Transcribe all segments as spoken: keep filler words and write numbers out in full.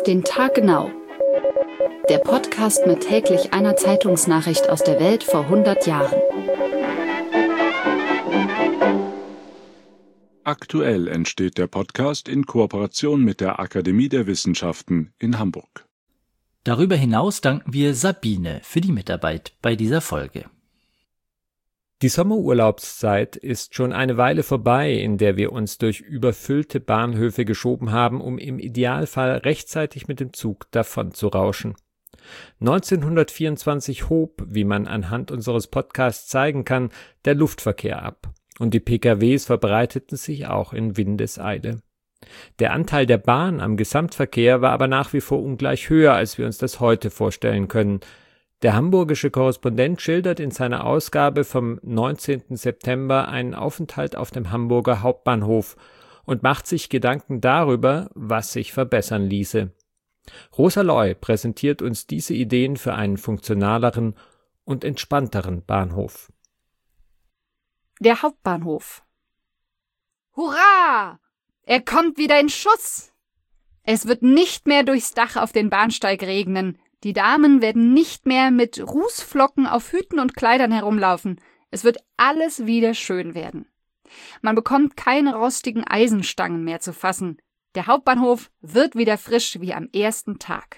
Auf den Tag genau. Der Podcast mit täglich einer Zeitungsnachricht aus der Welt vor hundert Jahren. Aktuell entsteht der Podcast in Kooperation mit der Akademie der Wissenschaften in Hamburg. Darüber hinaus danken wir Sabine für die Mitarbeit bei dieser Folge. Die Sommerurlaubszeit ist schon eine Weile vorbei, in der wir uns durch überfüllte Bahnhöfe geschoben haben, um im Idealfall rechtzeitig mit dem Zug davon zu rauschen. neunzehnhundertvierundzwanzig hob, wie man anhand unseres Podcasts zeigen kann, der Luftverkehr ab. Und die P K Ws verbreiteten sich auch in Windeseile. Der Anteil der Bahn am Gesamtverkehr war aber nach wie vor ungleich höher, als wir uns das heute vorstellen können. Der hamburgische Korrespondent schildert in seiner Ausgabe vom neunzehnten September einen Aufenthalt auf dem Hamburger Hauptbahnhof und macht sich Gedanken darüber, was sich verbessern ließe. Rosa Loy präsentiert uns diese Ideen für einen funktionaleren und entspannteren Bahnhof. Der Hauptbahnhof. Hurra! Er kommt wieder in Schuss! Es wird nicht mehr durchs Dach auf den Bahnsteig regnen. Die Damen werden nicht mehr mit Rußflocken auf Hüten und Kleidern herumlaufen. Es wird alles wieder schön werden. Man bekommt keine rostigen Eisenstangen mehr zu fassen. Der Hauptbahnhof wird wieder frisch wie am ersten Tag.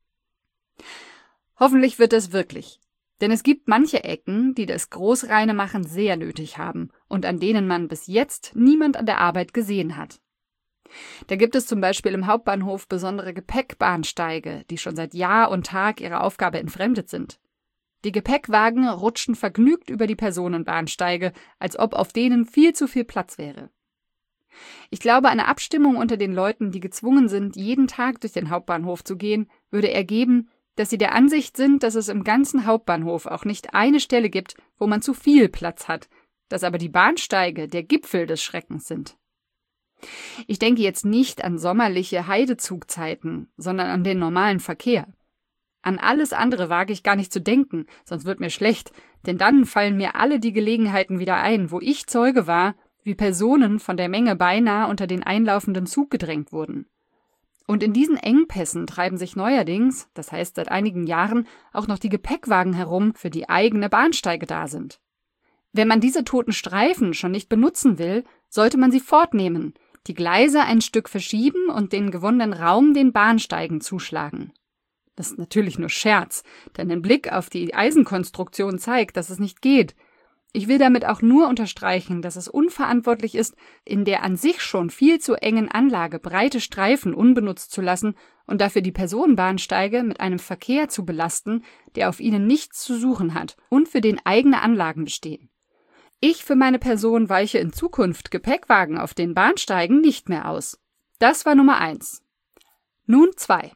Hoffentlich wird es wirklich. Denn es gibt manche Ecken, die das Großreinemachen sehr nötig haben und an denen man bis jetzt niemand an der Arbeit gesehen hat. Da gibt es zum Beispiel im Hauptbahnhof besondere Gepäckbahnsteige, die schon seit Jahr und Tag ihrer Aufgabe entfremdet sind. Die Gepäckwagen rutschen vergnügt über die Personenbahnsteige, als ob auf denen viel zu viel Platz wäre. Ich glaube, eine Abstimmung unter den Leuten, die gezwungen sind, jeden Tag durch den Hauptbahnhof zu gehen, würde ergeben, dass sie der Ansicht sind, dass es im ganzen Hauptbahnhof auch nicht eine Stelle gibt, wo man zu viel Platz hat, dass aber die Bahnsteige der Gipfel des Schreckens sind. Ich denke jetzt nicht an sommerliche Heidezugzeiten, sondern an den normalen Verkehr. An alles andere wage ich gar nicht zu denken, sonst wird mir schlecht, denn dann fallen mir alle die Gelegenheiten wieder ein, wo ich Zeuge war, wie Personen von der Menge beinahe unter den einlaufenden Zug gedrängt wurden. Und in diesen Engpässen treiben sich neuerdings, das heißt seit einigen Jahren, auch noch die Gepäckwagen herum, für die eigene Bahnsteige da sind. Wenn man diese toten Streifen schon nicht benutzen will, sollte man sie fortnehmen, die Gleise ein Stück verschieben und den gewonnenen Raum den Bahnsteigen zuschlagen. Das ist natürlich nur Scherz, denn ein Blick auf die Eisenkonstruktion zeigt, dass es nicht geht. Ich will damit auch nur unterstreichen, dass es unverantwortlich ist, in der an sich schon viel zu engen Anlage breite Streifen unbenutzt zu lassen und dafür die Personenbahnsteige mit einem Verkehr zu belasten, der auf ihnen nichts zu suchen hat und für den eigene Anlagen bestehen. Ich für meine Person weiche in Zukunft Gepäckwagen auf den Bahnsteigen nicht mehr aus. Das war Nummer eins. Nun zwei.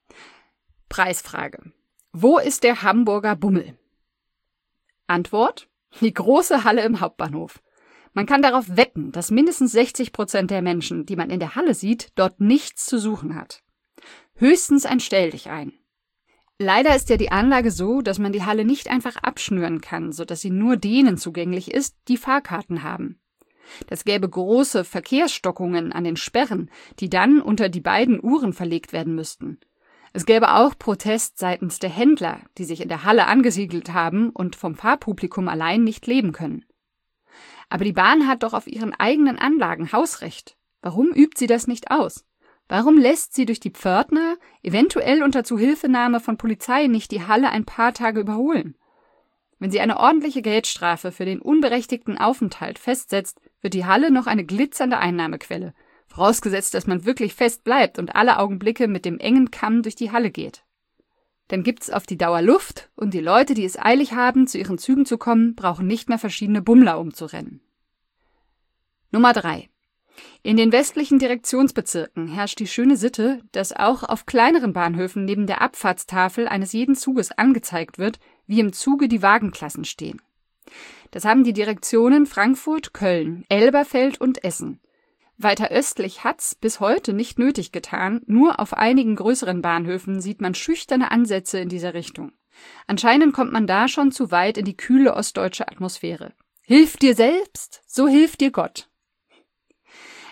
Preisfrage. Wo ist der Hamburger Bummel? Antwort: Die große Halle im Hauptbahnhof. Man kann darauf wetten, dass mindestens sechzig Prozent der Menschen, die man in der Halle sieht, dort nichts zu suchen hat. Höchstens ein Stelldichein. Leider ist ja die Anlage so, dass man die Halle nicht einfach abschnüren kann, sodass sie nur denen zugänglich ist, die Fahrkarten haben. Das gäbe große Verkehrsstockungen an den Sperren, die dann unter die beiden Uhren verlegt werden müssten. Es gäbe auch Protest seitens der Händler, die sich in der Halle angesiedelt haben und vom Fahrpublikum allein nicht leben können. Aber die Bahn hat doch auf ihren eigenen Anlagen Hausrecht. Warum übt sie das nicht aus? Warum lässt sie durch die Pförtner, eventuell unter Zuhilfenahme von Polizei, nicht die Halle ein paar Tage überholen? Wenn sie eine ordentliche Geldstrafe für den unberechtigten Aufenthalt festsetzt, wird die Halle noch eine glitzernde Einnahmequelle, vorausgesetzt, dass man wirklich fest bleibt und alle Augenblicke mit dem engen Kamm durch die Halle geht. Dann gibt's auf die Dauer Luft und die Leute, die es eilig haben, zu ihren Zügen zu kommen, brauchen nicht mehr verschiedene Bummler umzurennen. Nummer drei. In den westlichen Direktionsbezirken herrscht die schöne Sitte, dass auch auf kleineren Bahnhöfen neben der Abfahrtstafel eines jeden Zuges angezeigt wird, wie im Zuge die Wagenklassen stehen. Das haben die Direktionen Frankfurt, Köln, Elberfeld und Essen. Weiter östlich hat's bis heute nicht nötig getan, nur auf einigen größeren Bahnhöfen sieht man schüchterne Ansätze in dieser Richtung. Anscheinend kommt man da schon zu weit in die kühle ostdeutsche Atmosphäre. Hilf dir selbst, so hilft dir Gott.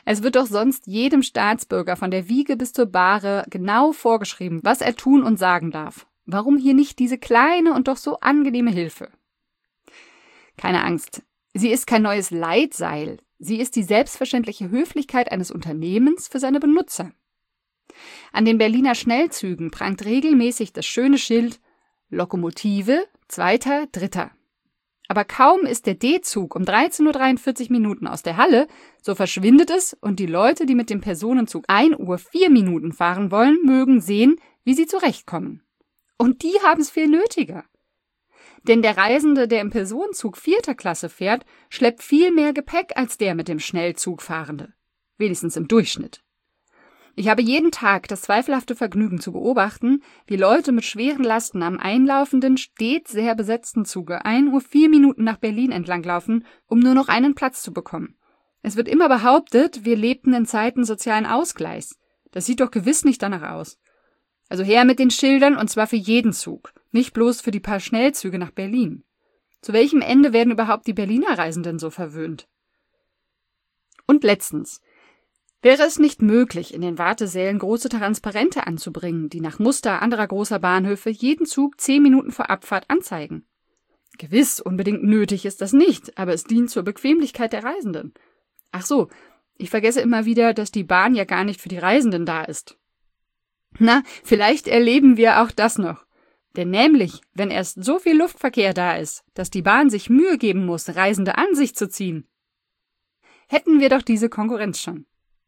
Es wird doch sonst jedem Staatsbürger von der Wiege bis zur Bahre genau vorgeschrieben, was er tun und sagen darf. Warum hier nicht diese kleine und doch so angenehme Hilfe? Keine Angst, sie ist kein neues Leitseil. Sie ist die selbstverständliche Höflichkeit eines Unternehmens für seine Benutzer. An den Berliner Schnellzügen prangt regelmäßig das schöne Schild Lokomotive, zweiter, dritter. Aber kaum ist der D-Zug um dreizehn Uhr dreiundvierzig Minuten aus der Halle, so verschwindet es und die Leute, die mit dem Personenzug ein Uhr vier Minuten fahren wollen, mögen sehen, wie sie zurechtkommen. Und die haben es viel nötiger. Denn der Reisende, der im Personenzug vierter Klasse fährt, schleppt viel mehr Gepäck als der mit dem Schnellzug fahrende. Wenigstens im Durchschnitt. Ich habe jeden Tag das zweifelhafte Vergnügen zu beobachten, wie Leute mit schweren Lasten am einlaufenden, stets sehr besetzten Zuge ein Uhr vier Minuten nach Berlin entlanglaufen, um nur noch einen Platz zu bekommen. Es wird immer behauptet, wir lebten in Zeiten sozialen Ausgleichs. Das sieht doch gewiss nicht danach aus. Also her mit den Schildern, und zwar für jeden Zug, nicht bloß für die paar Schnellzüge nach Berlin. Zu welchem Ende werden überhaupt die Berliner Reisenden so verwöhnt? Und letztens: Wäre es nicht möglich, in den Wartesälen große Transparente anzubringen, die nach Muster anderer großer Bahnhöfe jeden Zug zehn Minuten vor Abfahrt anzeigen? Gewiss, unbedingt nötig ist das nicht, aber es dient zur Bequemlichkeit der Reisenden. Ach so, ich vergesse immer wieder, dass die Bahn ja gar nicht für die Reisenden da ist. Na, vielleicht erleben wir auch das noch. Denn nämlich, wenn erst so viel Luftverkehr da ist, dass die Bahn sich Mühe geben muss, Reisende an sich zu ziehen, hätten wir doch diese Konkurrenz schon.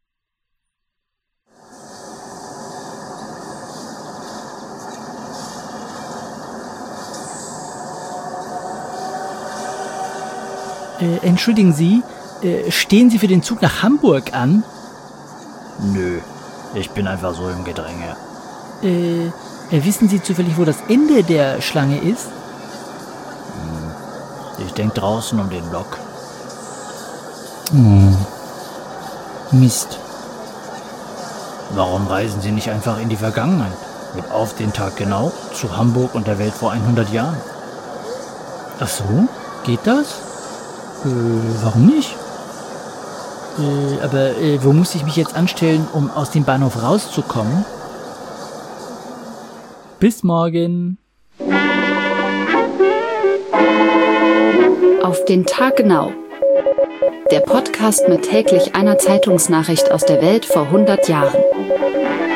Äh, entschuldigen Sie, äh, stehen Sie für den Zug nach Hamburg an? Nö, ich bin einfach so im Gedränge. Äh, äh, wissen Sie zufällig, wo das Ende der Schlange ist? Hm, ich denk draußen um den Block. Hm. Mist. Warum reisen Sie nicht einfach in die Vergangenheit? Mit auf den Tag genau zu Hamburg und der Welt vor hundert Jahren. Ach so, geht das? Äh, warum nicht? Äh, aber äh, wo muss ich mich jetzt anstellen, um aus dem Bahnhof rauszukommen? Bis morgen. Auf den Tag genau. Der Podcast mit täglich einer Zeitungsnachricht aus der Welt vor hundert Jahren.